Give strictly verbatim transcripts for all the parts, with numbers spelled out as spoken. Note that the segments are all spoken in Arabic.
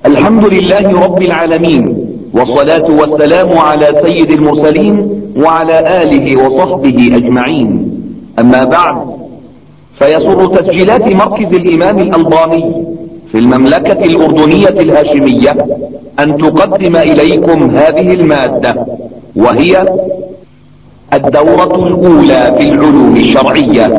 الحمد لله رب العالمين، والصلاة والسلام على سيد المرسلين وعلى آله وصحبه أجمعين. أما بعد، فيسر تسجيلات مركز الإمام الألباني في المملكة الأردنية الهاشمية أن تقدم إليكم هذه المادة، وهي الدورة الأولى في العلوم الشرعية.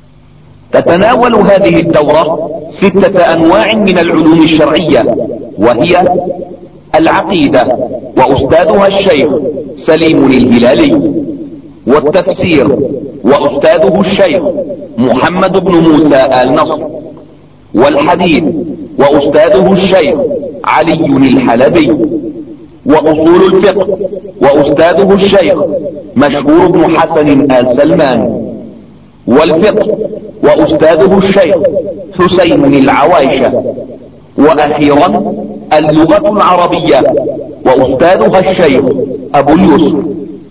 تتناول هذه الدورة ستة أنواع من العلوم الشرعية، وهي العقيدة وأستاذها الشيخ سليم الهلالي، والتفسير وأستاذه الشيخ محمد بن موسى آل نصر، والحديث وأستاذه الشيخ علي الحلبي، وأصول الفقه وأستاذه الشيخ مشهور بن حسن آل سلمان، والفقه وأستاذه الشيخ حسين العوايشة، وأخيرا اللغة العربية وأستاذها الشيخ أبو اليسر.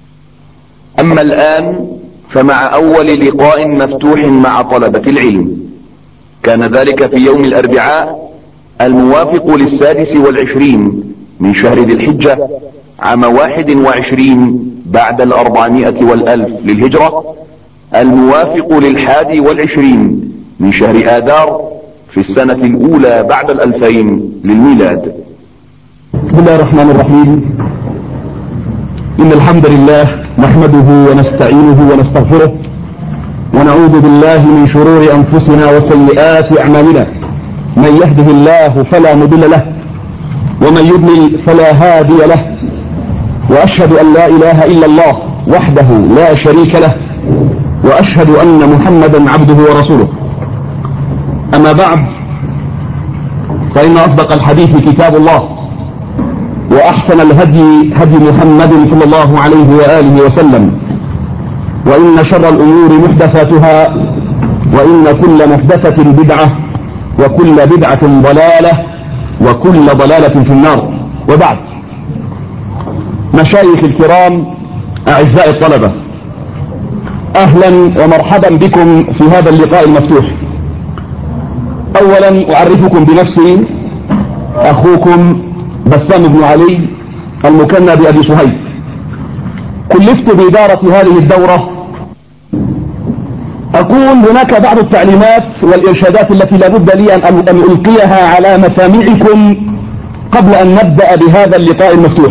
أما الآن فمع أول لقاء مفتوح مع طلبة العلم، كان ذلك في يوم الأربعاء الموافق للسادس والعشرين من شهر ذي الحجة عام واحد وعشرين بعد الأربعمائة والألف للهجرة، الموافق للحادي والعشرين من شهر آذار في السنة الأولى بعد الألفين للميلاد. بسم الله الرحمن الرحيم. إن الحمد لله نحمده ونستعينه ونستغفره، ونعوذ بالله من شرور أنفسنا وسيئات أعمالنا. من يهده الله فلا مضل له، ومن يضلل فلا هادي له، وأشهد أن لا إله إلا الله وحده لا شريك له، وأشهد أن محمدا عبده ورسوله. أما بعد، فإن أصدق الحديث كتاب الله، وأحسن الهدي هدي محمد صلى الله عليه وآله وسلم، وإن شر الأمور محدثاتها، وإن كل محدثة بدعة، وكل بدعة ضلالة، وكل ضلالة في النار. وبعد، مشايخ الكرام أعزائي الطلبة، أهلا ومرحبا بكم في هذا اللقاء المفتوح. أولا أعرفكم بنفسي، أخوكم بسام بن علي المكنى بأبي صهيب. كلفت بإدارة هذه الدورة. أكون هناك بعض التعليمات والإرشادات التي لا بد لي أن ألقيها على مسامعكم قبل أن نبدأ بهذا اللقاء المفتوح.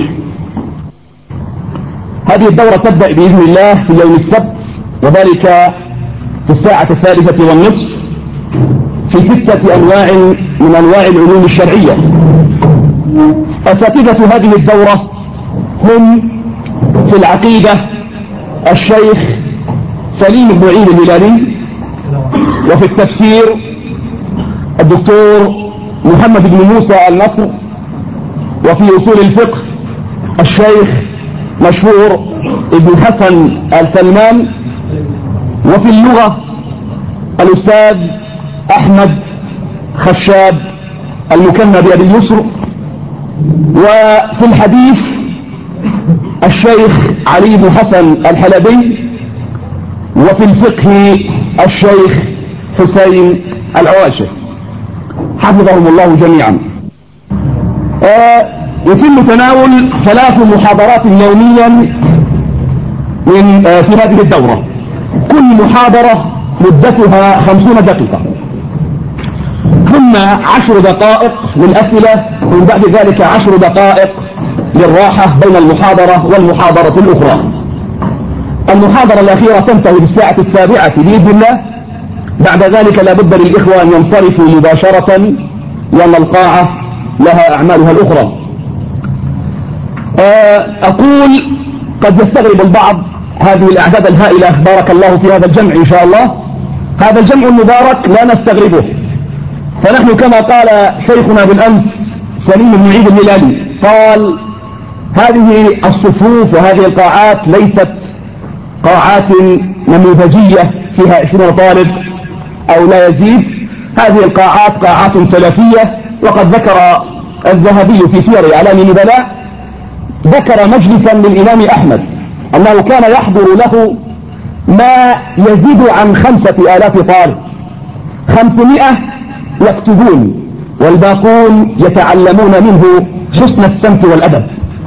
هذه الدورة تبدأ بإذن الله في يوم السبت، وذلك في الساعة الثالثة والنصف، في ستة أنواع من أنواع العلوم الشرعية. أساتذة هذه الدورة هم في العقيدة الشيخ سليم بن عيد الهلالي، وفي التفسير الدكتور محمد بن موسى آل نصر، وفي أصول الفقه الشيخ مشهور ابن حسن آل سلمان، وفي اللغة الأستاذ أحمد خشاب المكنى بأبي اليسر، وفي الحديث الشيخ علي بن حسن الحلبي، وفي الفقه الشيخ حسين العوايشة، حفظهم الله جميعا. آه يتم تناول ثلاث محاضرات يوميا من آه في هذه الدورة، كل محاضرة مدتها خمسون دقيقة، ثم عشر دقائق للأسئلة، ومن بعد ذلك عشر دقائق للراحة بين المحاضرة والمحاضرة الأخرى. المحاضرة الأخيرة تنتهي بالساعة السابعة بإذن الله. بعد ذلك لا بد للإخوة أن ينصرفوا مباشرة، لأن القاعة لها أعمالها الأخرى. أقول قد يستغرب البعض هذه الأعداد الهائلة، بارك الله في هذا الجمع إن شاء الله. هذا الجمع المبارك لا نستغربه، فنحن كما قال شيخنا بالأمس سليم بن عيد الهلالي، قال هذه الصفوف وهذه القاعات ليست قاعات نموذجية فيها عشرين طالب أو لا يزيد. هذه القاعات قاعات سلفية، وقد ذكر الذهبي في سير أعلام النبلاء، ذكر مجلسا للإمام أحمد أنه كان يحضر له ما يزيد عن خمسة آلاف طالب، خمسمائة يكتبون والباقون يتعلمون منه حسن السمت والأدب.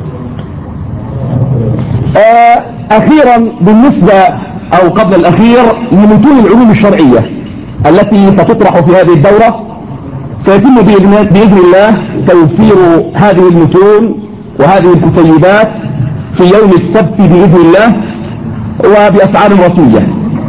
أخيرا بالنسبة أو قبل الأخير لمتون العلوم الشرعية التي ستطرح في هذه الدورة، سيتم بإذن الله توفير هذه المتون وهذه الكتيبات في يوم السبت بإذن الله وبأسعار رسمية.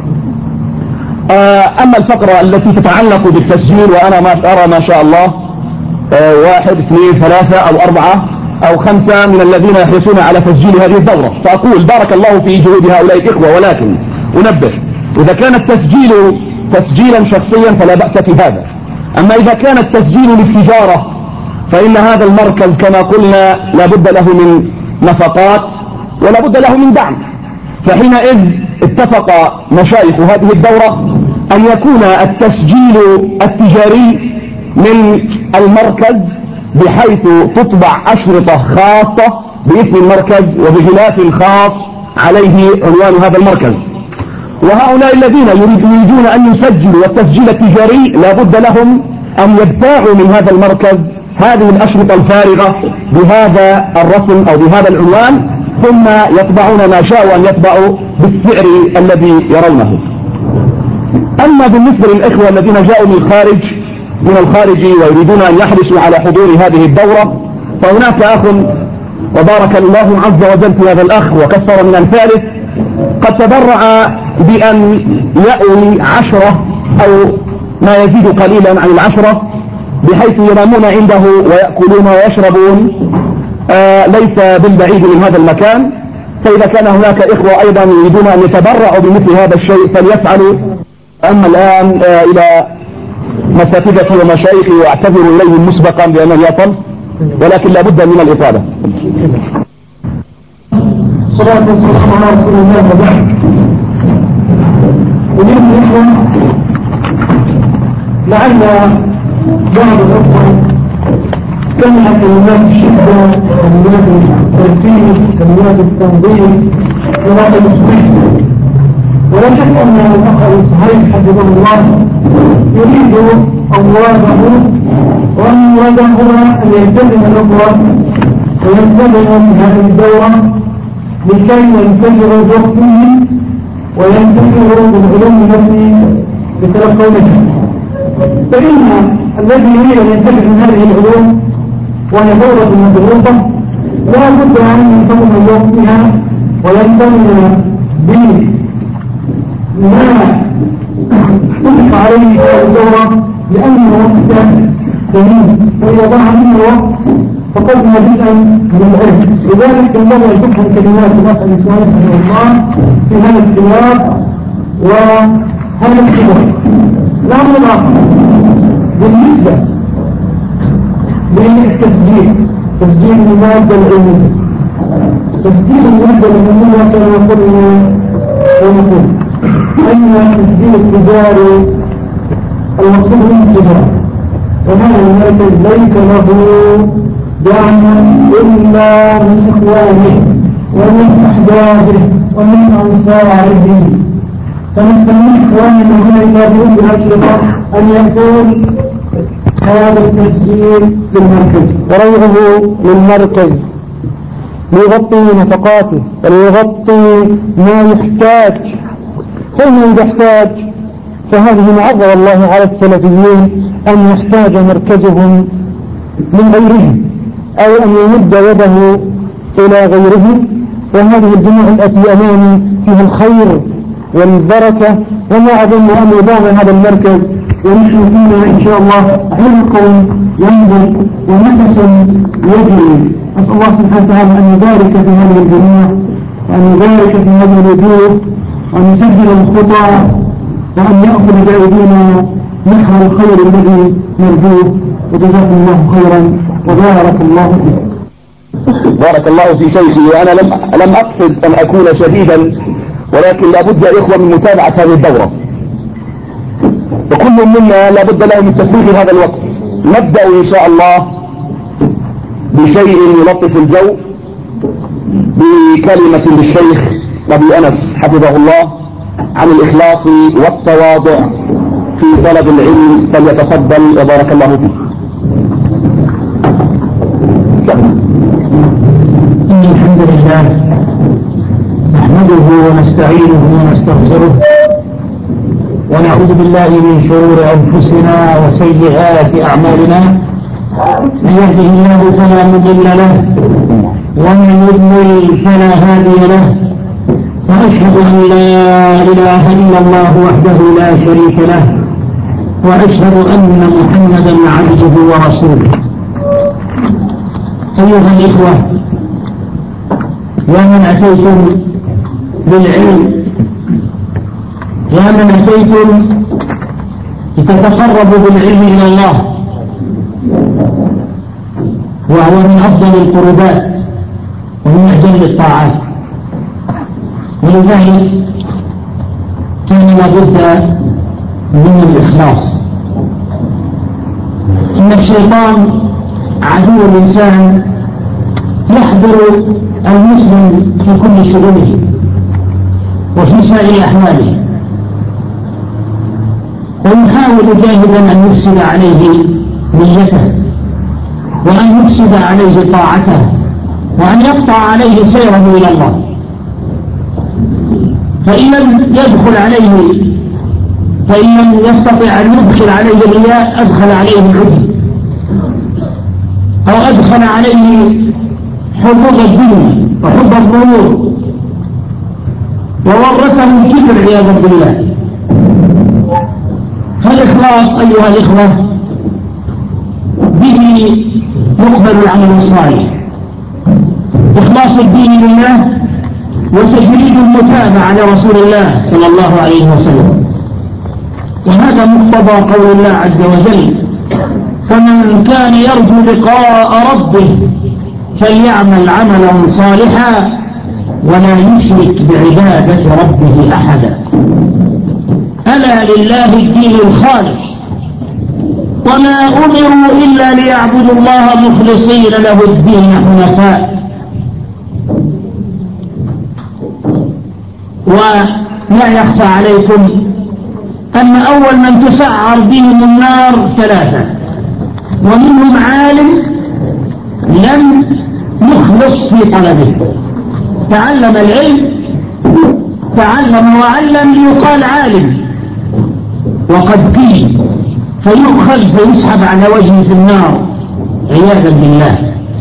أما الفقرة التي تتعلق بالتسجيل، وأنا ما أرى ما شاء الله واحد اثنين ثلاثة أو أربعة أو خمسة من الذين يحرصون على تسجيل هذه الدورة، فأقول بارك الله في جهود هؤلاء الإخوة، ولكن أنبه إذا كان التسجيل تسجيلا شخصيا فلا بأس في هذا. أما إذا كان التسجيل للتجارة فإن هذا المركز كما قلنا لا بد له من نفقات ولا بد له من دعم، فحينئذ اتفق مشايخ هذه الدورة أن يكون التسجيل التجاري من المركز بحيث تطبع أشرطة خاصة باسم المركز وبغلاف خاص عليه عنوان هذا المركز. وهؤلاء الذين يريدون أن يسجلوا والتسجيل التجاري لا بد لهم أن يدفعوا من هذا المركز هذه الأشرطة الفارغة بهذا الرسم أو بهذا العنوان، ثم يطبعون ما شاءوا أن يطبعوا بالسعر الذي يرونه. أما بالنسبة للإخوة الذين جاءوا من الخارج من الخارج ويريدون أن يحرصوا على حضور هذه الدورة، فهناك أخ وبارك الله عز وجل في هذا الأخ وكثر من أمثاله قد تبرع بأن يأوي عشرة أو ما يزيد قليلا عن العشرة بحيث ينامون عنده ويأكلون ويشربون آه ليس بالبعيد من هذا المكان. فإذا كان هناك إخوة أيضا يريدون أن يتبرعوا بمثل هذا الشيء فليفعلوا. أما الآن آه إلى مساتذتي ومشايخي واعتذر إليهم مسبقا بأنني أطلت، ولكن لا بد من الإطالة. صلاة والسلام على رسول الله وبعد. أريد الإخوة لعل بعض الأخوة كلمة كلمات الشدة، كلمات الترتيب، كلمات التنظيم، كلمات التصحيح، ولا شك أن الأخ الصحيح حفظه الله يريد أمواله وأن يراده أن يلتزم الأخوة ويلتزم هذه الدورة لكي ينتجروا بوقتهم وينتجروا بالعلوم التي يتلقونها. فإن الذي يريد أن ينتجر من هذه العلوم وهي دورة مضروبة لا بد أن ينتظم بوقتها وينتظم بما احتفق عليه هذه الدورة، لأنه وقت ثمين، فإذا ضاع منه وقت فقد جزءا من العلم. لذلك ينبغي أن تفهم كلمات الأخ الإسلام رحمه الله في هذا السياق وهذا الكتاب. الأمر الآخر بالنسبة للتسجيل، تسجيل المادة العلمية، تسجيل المادة العلمية كما قلنا ونقول أن التسجيل التجاري المقصود من التجارة، وهذا المركز ليس له دعم إلا من إخوانه ومن أحبابه ومن أنصاره، فنستمع إخواننا الذين يتابعون بالأشرطة أن يكون هذا التسجيل للمركز وريعه للمركز ليغطي نفقاته وليغطي ما يحتاج. فإنه إذا احتاج فهذه معذرة الله على السلفيين أن يحتاج مركزهم من غيرهم أو أن يمد يده إلى غيرهم، وهذه الجموع التي أمامي فيها الخير والبركة، وما أظن أن يضام هذا المركز ونحن فينا إن شاء الله عرق ينبت ونفس يجري. أسأل الله سبحانه وتعالى أن يبارك في هذه الجموع وأن يبارك في هذه الوجوه وأن يسجل الخطى وأن يأخذ بأيدينا نحو الخير الذي نرجوه. وجزاكم الله خيرا وبارك الله فيكم. بارك الله في شيخي. وأنا لم لم أقصد أن أكون شديدا، ولكن لا بد يا إخوة من متابعة هذه الدورة، وكل منا لا بد له من تسليح هذا الوقت. نبدأ إن شاء الله بشيء يلطف الجو بكلمة للشيخ أبي أنس حفظه الله عن الإخلاص والتواضع في طلب العلم، فليتفضل وبارك الله فيه. الحمد لله نحمده ونستعينه ونستغفره ونعوذ بالله من شرور أنفسنا وسيئات أعمالنا. من يهده الله فلا مضل له ومن يضلل فلا هادي له، وأشهد أن لا إله إلا الله وحده لا شريك له، وأشهد أن محمدا عبده ورسوله. أيها الإخوة، يا من أتيتم بالعلم، يا من أتيتم لتتقربوا بالعلم إلى الله، وهو من أفضل القربات ومن أجل الطاعات، ولذلك كان لابد من الإخلاص. إن الشيطان عدو الإنسان يحضر المسلم في كل شؤونه وفي سائر أحواله، ويحاول جاهدا أن يفسد عليه نيته، وأن يفسد عليه طاعته، وأن يقطع عليه سيره إلى الله. فإن لم يدخل عليه فإن لم يستطع أن يدخل عليه الرياء أدخل عليه العجب، أو أدخل عليه حظوظ الدنيا وحب الظهور، وورثه الكبر عياذا بالله. فالإخلاص أيها الإخوة به يقبل العمل الصالح، إخلاص الدين لله وتجريد المتابعة لرسول الله صلى الله عليه وسلم، وهذا مقتضى قول الله عز وجل: فمن كان يرجو لقاء ربه فليعمل عملا صالحا ولا يشرك بعبادة ربه أحدا. ألا لله الدين الخالص، وما أمروا إلا ليعبدوا الله مخلصين له الدين حنفاء. ولا يخفى عليكم أن أول من تسعر بهم النار ثلاثة، ومنهم عالم لم يخلص في طلبه، تعلم العلم تعلم وعلم ليقال عالم، وقد قيل فيؤخذ فيسحب على وجهه في النار عياذا بالله.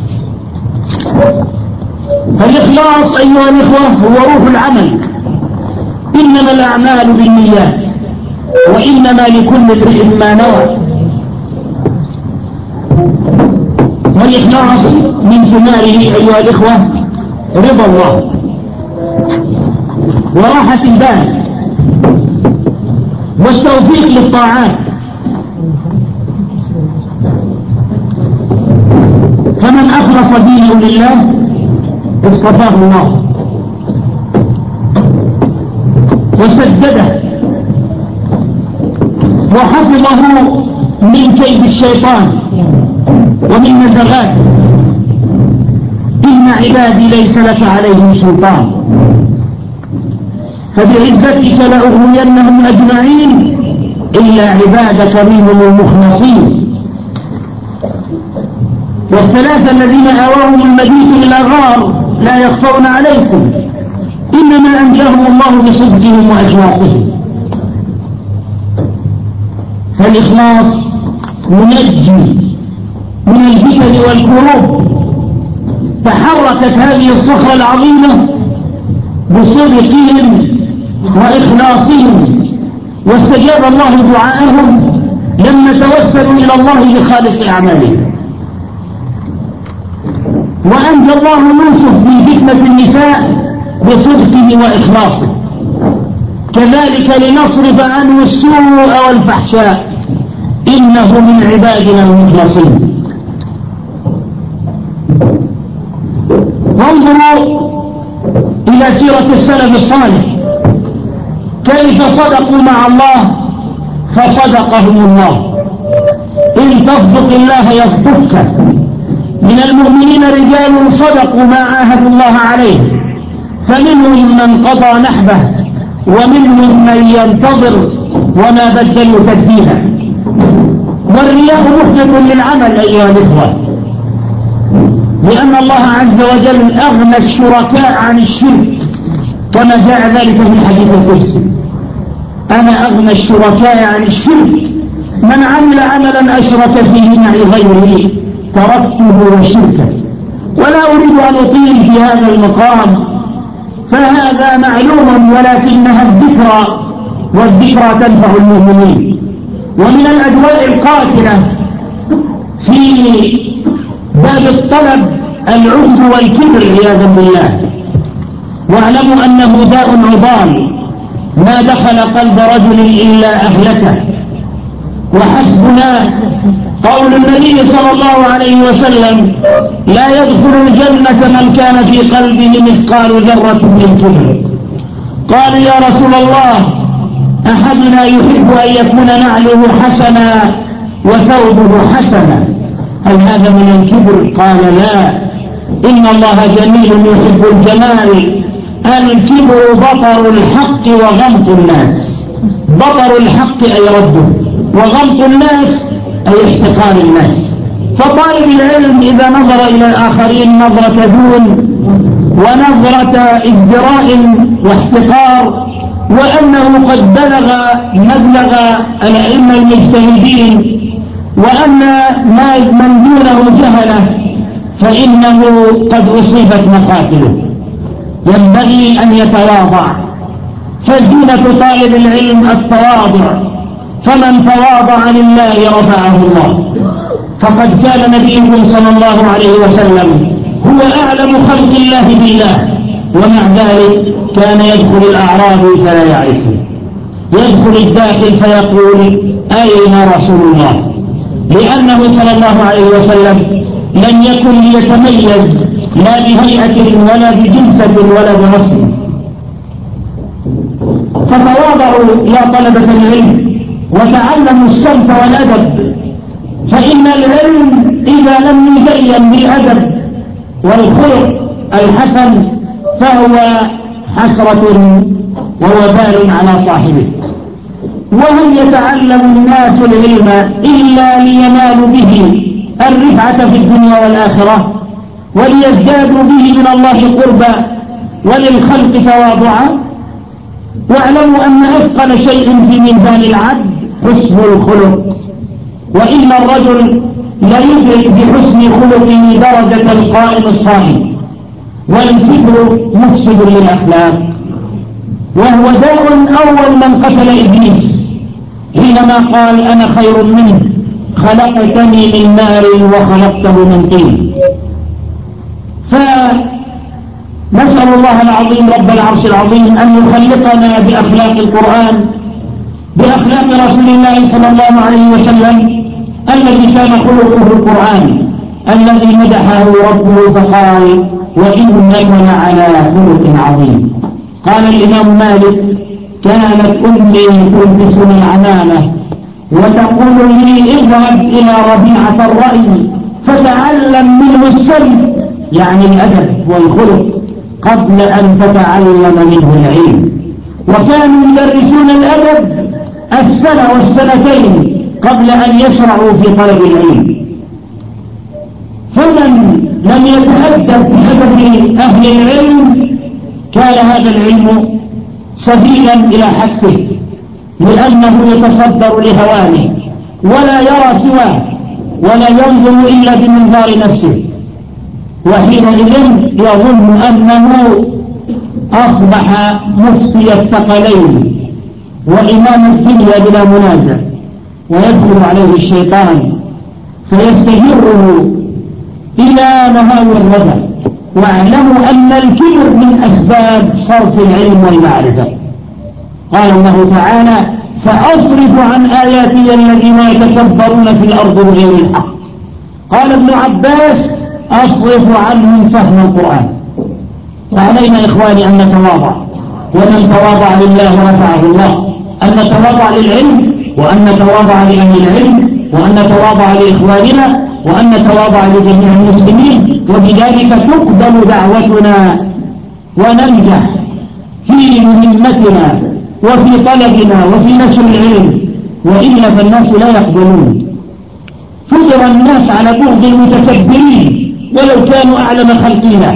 فالإخلاص أيها الإخوة هو روح العمل، إنما الأعمال بالنيات وإنما لكل امرئ ما نوى. والإخلاص من ثماره أيها الإخوة رضا الله وراحة البال والتوفيق للطاعات. فمن أخلص دينه لله اصطفاه الله وسدده وحفظه من كيد الشيطان ومن نزغاته. إن عبادي ليس لك عليهم سلطان فبعزتك لأغوينهم أجمعين إلا عبادك منهم المخلصين. والثلاثة الذين آواهم المبيت إلى غار لا يخفون عليكم، إنما أنجاهم الله بصدقهم وإخلاصهم. فالإخلاص منجي من الفتن والكروب. تحركت هذه الصخرة العظيمة بصدقهم وإخلاصهم، واستجاب الله دعاءهم لما توسلوا إلى الله بخالص أعمالهم. وأنجى الله يوسف من فتنة النساء بصدقه وإخلاصه. كذلك لنصرف عنه السوء والفحشاء إنه من عبادنا المخلصين. وانظروا إلى سيرة السلف الصالح كيف صدقوا مع الله فصدقهم الله. إن تصدق الله يصدقك. من المؤمنين رجال صدقوا ما عاهدوا الله عليه، فمنهم من قضى نحبه ومنهم من ينتظر وما بدلوا تبديلا. والرياء محدث للعمل أيها الإخوة، لأن الله عز وجل أغنى الشركاء عن الشرك كما جاء ذلك في الحديث القدسي: أنا أغنى الشركاء عن الشرك، من عمل عملا أشرك فيه معي غيري تركته وشركه. ولا أريد أن أطيل في هذا المقام، فهذا معلوم، ولكنها الذكرى، والذكرى تنفع المؤمنين. ومن الأدواء القاتلة في باب الطلب العجب والكبر عياذا بالله. واعلموا أنه داء عضال ما دخل قلب رجل إلا أهلكه. وحسبنا قول النبي صلى الله عليه وسلم: لا يدخل الجنة من كان في قلبه مثقال ذرة من كبر. قال: يا رسول الله، أحدنا يحب أن يكون نعله حسنا وثوبه حسنا، هل هذا من الكبر؟ قال: لا، إن الله جميل يحب الجمال. الكبر بطر الحق وغمط الناس. بطر الحق أي رده، وغمط الناس أي احتقار الناس. فطالب العلم إذا نظر إلى الآخرين نظرة دون ونظرة ازدراء واحتقار، وأنه قد بلغ مبلغ الأئمة المجتهدين، وأن ما من دونه جهله، فإنه قد أصيبت مقاتله. ينبغي أن يتواضع، فزينة طالب العلم التواضع، فمن تواضع لله رفعه الله. فقد كان نبيكم صلى الله عليه وسلم هو أعلم خلق الله بالله، ومع ذلك كان يدخل الأعرابي فلا يعرفه، يدخل الداخل فيقول: أين رسول الله؟ لأنه صلى الله عليه وسلم لم يكن ليتميز لا بهيئة ولا بجنسة ولا برسم. فتواضعوا يا طلبة العلم وتعلموا الصمت والأدب، فإن العلم إذا لم يزين بالأدب والخلق الحسن فهو حسرة ووبال على صاحبه. وهم يتعلم الناس العلم إلا لينالوا به الرفعة في الدنيا والآخرة، وليزدادوا به من الله قربا وللخلق تواضعا. واعلموا أن أثقل شيء في ميزان العبد حسن الخلق، وإن الرجل لا يدرك بحسن خلقه درجة القائم الصائم. والكبر مفسد للأخلاق، وهو داء أول من قتل إبليس حينما قال: أنا خير منه، خلقتني من نار وخلقته من طين. فنسأل الله العظيم رب العرش العظيم أن يخلقنا بأخلاق القرآن، بأخلاق رسول الله صلى الله عليه وسلم الذي كان خلقه القرآن، الذي مدحه ربه فقال: وإنك لعلى خلق عظيم. قال الإمام مالك: كانت أمي تلبسني العمامة وتقول لي: اذهب إلى ربيعة الرأي فتعلم منه السلم، يعني الأدب والخلق، قبل أن تتعلم منه العلم. وكانوا يدرسون الأدب السنة والسنتين قبل أن يشرعوا في طلب العلم. فمن لم يتأدب بأدب أهل العلم كان هذا العلم سبيلا إلى حكه، لأنه يتصدر لهوانه ولا يرى سواه ولا ينظر إلا بمنظار نفسه، وحينئذ يظن أنه أصبح مفتي الثقلين وإمام الدنيا بلا منازع، ويدخل عليه الشيطان فيستجره إلى مهاوي الردى. واعلموا أن الكبر من أسباب صرف العلم والمعرفة. قال الله تعالى: سأصرف عن آياتي الذين يتكبرون في الأرض بغير الحق. قال ابن عباس: أصرف عنهم فهم القرآن. فعلينا إخواني أن نتواضع، ومن تواضع لله رفعه الله. أن نتواضع للعلم، وأن نتواضع لأهل العلم، وأن نتواضع لإخواننا، وأن نتواضع لجميع المسلمين، وبذلك تقبل دعوتنا وننجح في مهمتنا وفي طلبنا وفي نشر العلم، وإلا فالناس لا يقبلون. فطر الناس على بغض المتكبرين ولو كانوا أعلم خلقنا.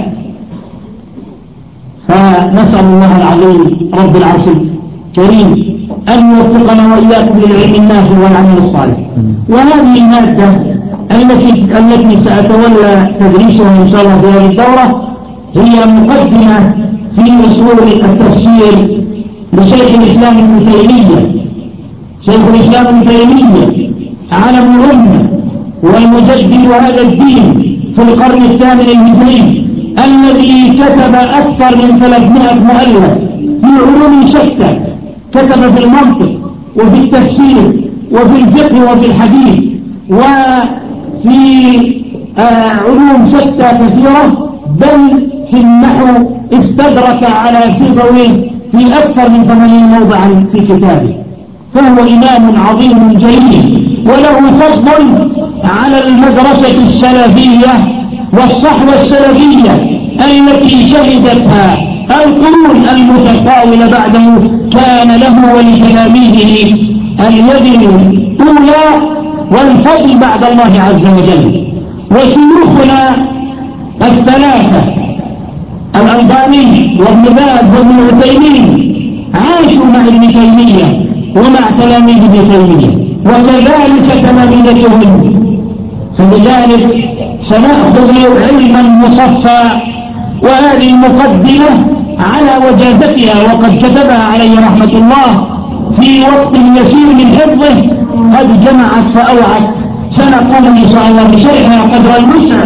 فنسأل الله العظيم رب العرش الكريم أن يوفقنا وإياكم للعلم النافع والعمل الصالح. وهذه المادة التي التي سأتولى تدريسها إن شاء الله في هذه الدورة هي مقدمة في أصول التفسير لشيخ الإسلام ابن تيمية. شيخ الإسلام ابن تيمية علم الأمة والمجدد هذا الدين في القرن الثامن الهجري، الذي كتب أكثر من ثلاثمائة مؤلف في علوم شتى، كتب في المنطق وفي التفسير وفي الفقه وفي الحديث وفي آه علوم شتى كثيرة، بل في النحو استدرك على سيبويه في أكثر من ثمانين موضعا في كتابه، فهو إمام عظيم جليل وله فضل على المدرسة السلفية والصحوة السلفية التي شهدتها القرون المتطاولة بعده. كان له ولتلاميذه اليد الأولى والفضل بعد الله عز وجل. وشيوخنا الثلاثة الألباني وابن باز وابن عثيمين عاشوا مع ابن تيمية ومع تلاميذ ابن تيمية، وكذلك تلاميذهم. فلذلك سنأخذ علما مصفى، وهذه المقدمة على وجازتها وقد كتبها عليه رحمة الله في وقت يسير من حفظه، قد جمعت فأوعت. سنقوم إن شاء الله بشرحها قدر الوسع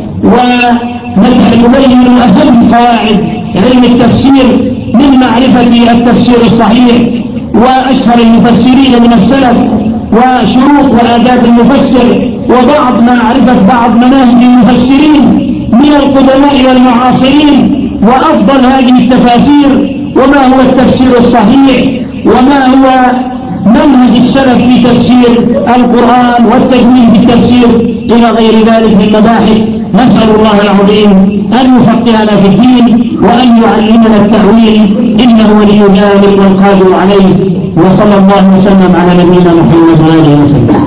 ونبين أهم قواعد علم التفسير من معرفة التفسير الصحيح وأشهر المفسرين من السلف وشروط وآداب المفسر وبعض معرفة بعض مناهج المفسرين من القدماء والمعاصرين وأفضل هذه التفاسير وما هو التفسير الصحيح وما هو منهج السلف في تفسير القرآن والتجويد بالتفسير إلى غير ذلك من مباحث. نسأل الله العظيم أن يفقهنا في الدين وأن يعلمنا التأويل، إنه ولي ذلك والقادر عليه. وصلى الله وسلم على نبينا محمد وآله وسلم.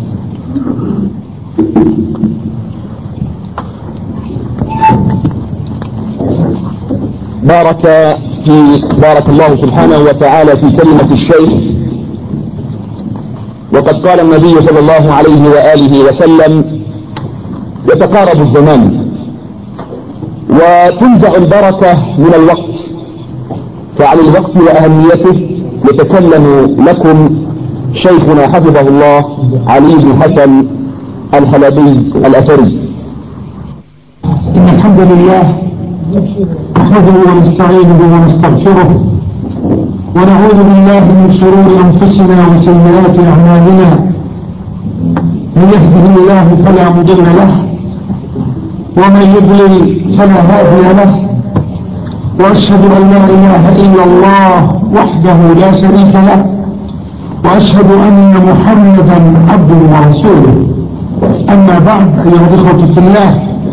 بارك في بارك الله سبحانه وتعالى في كلمة الشيخ. وقد قال النبي صلى الله عليه وآله وسلم: يتقارب الزمان وتنزع البركة من الوقت، فعن الوقت وأهميته يتكلم لكم شيخنا حفظه الله علي بن حسن الحلبي الأثري. إن الحمد لله نحمده ونستعينه ونستغفره ونعوذ بالله من شرور أنفسنا وسيئات أعمالنا، من يهده الله فلا مضل له ومن يضلل فلا هادي له، وأشهد أن لا إله إلا الله وحده لا شريك له، وأشهد أن محمدا عبده ورسوله. أما بعد، أيها الإخوة في الله،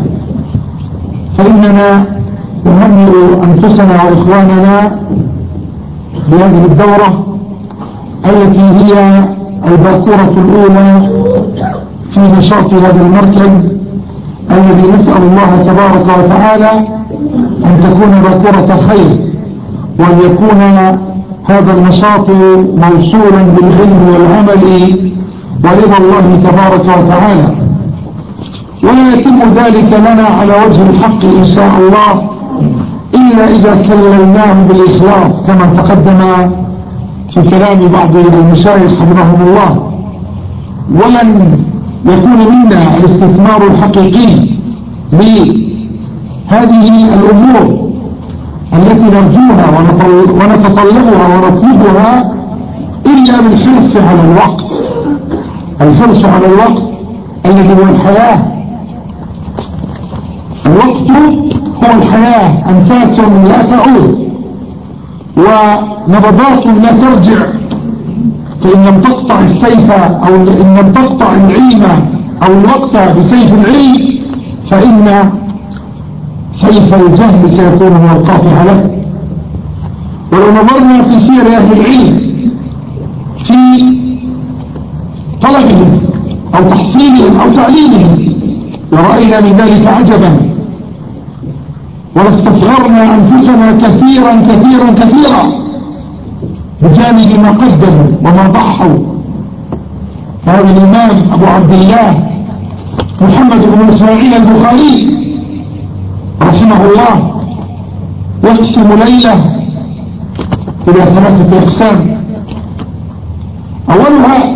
فإننا نهنئ أنفسنا وإخواننا بهذه الدورة التي هي الباكورة الأولى في نشاط هذا المركز الذي نسأل الله تبارك وتعالى أن تكون باكورة خير، وأن يكون هذا النشاط موصولا بالعلم والعمل ورضا الله تبارك وتعالى. ولا يتم ذلك لنا على وجه الحق إن شاء الله إلا إذا كللناه بالإخلاص كما تقدم في كلام بعض المشايخ حفظهم الله. ولن يكون منا الاستثمار الحقيقي لهذه الأمور التي نرجوها ونتطلبها ونطلبها إلا بالحرص على الوقت، الحرص على الوقت الذي هو الحياة. الوقت هو الحياة، أنفاس لا تعود ونبضات لا ترجع. فإن لم تقطع السيف أو إن لم تقطع العلم أو الوقت بسيف العلم، فإن سيف الجهل سيكون هو القاطع له. ولو نظرنا في سير أهل العلم في طلبهم أو تحصيلهم أو تعليمهم ورأينا من ذلك عجبا واستصغرنا أنفسنا كثيرا كثيرا كثيرا بجانب ما قدموا وما ضحوا. هذا الإمام أبو عبد الله محمد بن إسماعيل البخاري رحمه الله يقسم ليلة إلى ثلاثة أقسام. أولها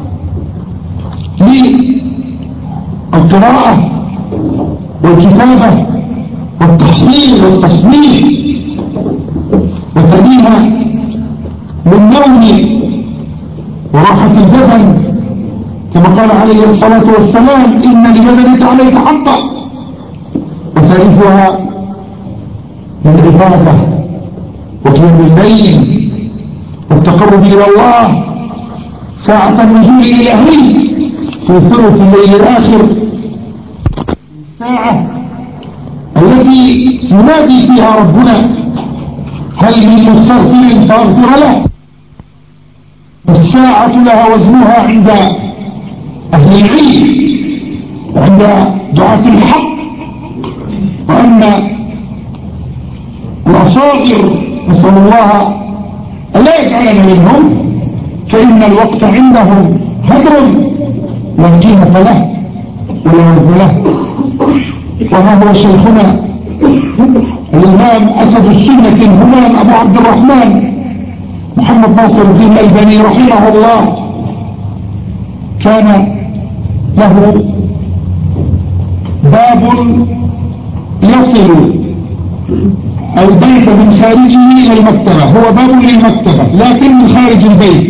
للقراءة والكتابة والتحصيل والتصنيف، وثانيها للنوم وراحة البدن كما قال عليه الصلاة والسلام إن لبدنك عليك حقا، وثالثها للعبادة وقيام الليل والتقرب إلى الله ساعة النزول الإلهي في ثلث الليل الآخر، الساعة التي ينادي فيها ربنا هل من مستغفر فاغفر له. الساعة لها وزنها عند أهل العلم وعند دعاة الحق، وأما الأصاغر نسأل الله ألا يجعلنا منهم فإن الوقت عندهم هدر لا قيمة له ولا وزن له. وها هو شيخنا الإمام أسد السنة الهمام أبو عبد الرحمن محمد ناصر الدين الألباني رحمه الله كان له باب يصل البيت من خارجه إلى المكتبة، هو باب للمكتبة لكن من خارج البيت،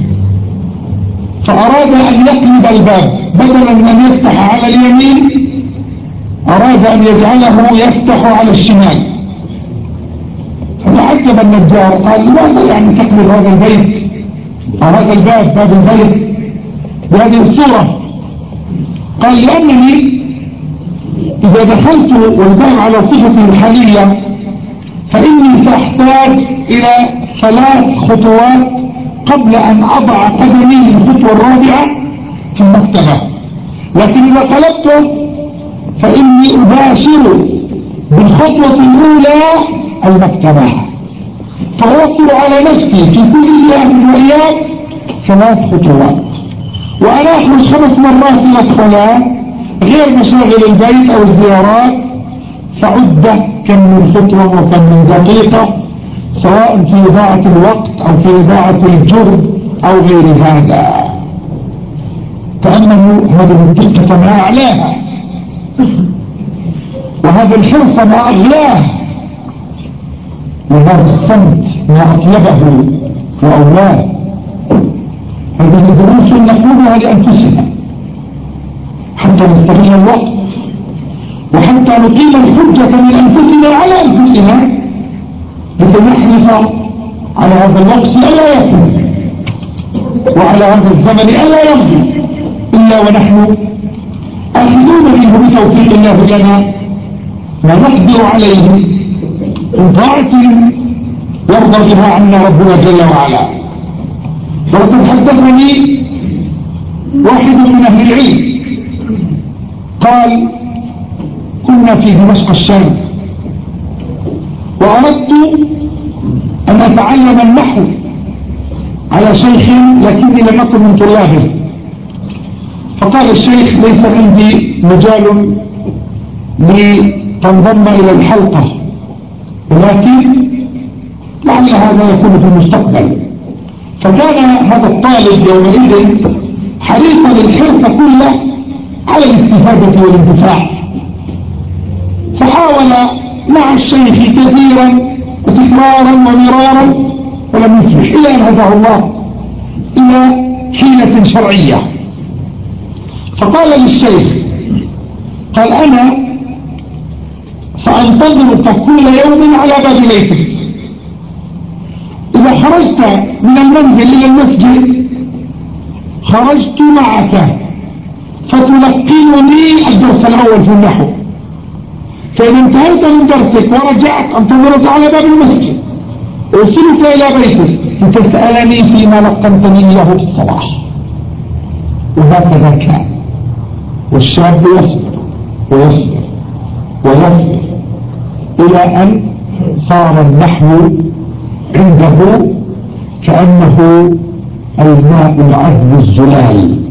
فأراد أن يقلب الباب بدلا من أن يفتح على اليمين أراد أن يجعله يفتح على الشمال. فتعجب النجار قال لماذا يعني تقلب هذا البيت أو هذا الباب باب البيت بهذه الصورة؟ قال لأنني إذا دخلت والباب على صفته الحالية فإني سأحتاج إلى ثلاث خطوات قبل أن أضع قدمي الخطوة الرابعة في المكتبة، لكن إذا قلبت فإني أباشر بالخطوة الأولى المكتبة، فأوفر على نفسي في كل يوم وأيام ثلاث خطوات، وأنا أخرج خمس مرات إلى الصلاة غير مشاغل البيت أو الزيارات، فعد كم من خطوة وكم من دقيقة سواء في إضاعة الوقت أو في إضاعة الجهد أو غير هذا. فأنه هذه الدقة ما أعلاها وهذا الحرص ما أغلاه وهذا الصمت ما أطلبه وأولاه. هذه دروس نقولها لأنفسنا حتى نستغل الوقت وحتى نقيم الحجة من أنفسنا على أنفسنا لكي نحرص على هذا الوقت ألا يكون وعلى هذا الزمن ألا يمضي إلا ونحن آخذون منه بتوفيق الله لنا ما نقدر عليه من طاعة يرضى بها عنا ربنا جل وعلا. وقد حدثني واحد من أهل العلم قال كنا في دمشق الشام وأردت أن أتعلم النحو على شيخ لكني لم أكن من طلابه، فقال الشيخ ليس عندي مجال لتنضم إلى الحلقة ولكن لعل هذا يكون في المستقبل. فكان هذا الطالب يومئذ حريصا الحرص كله على الاستفادة والانتفاع، فحاول مع الشيخ كثيرا وتكرارا ومرارا ولم يفلح إلى أن هداه الله إلى حيلة شرعية. فقال للشيخ قال أنا سأنتظرك كل يوم على باب بيتك، إذا خرجت من المنزل إلى المسجد خرجت معك فتلقيني الدرس الأول في النحو، فإذا انتهيت من درسك ورجعت أنتظرك على باب المسجد أرسلك إلى بيتك لتسألني فيما لقنتني إياه في الصباح. وهكذا كان، والشاب يصبر ويصبر ويصبر إلى أن صار اللحم عنده كأنه الماء العذب الزلال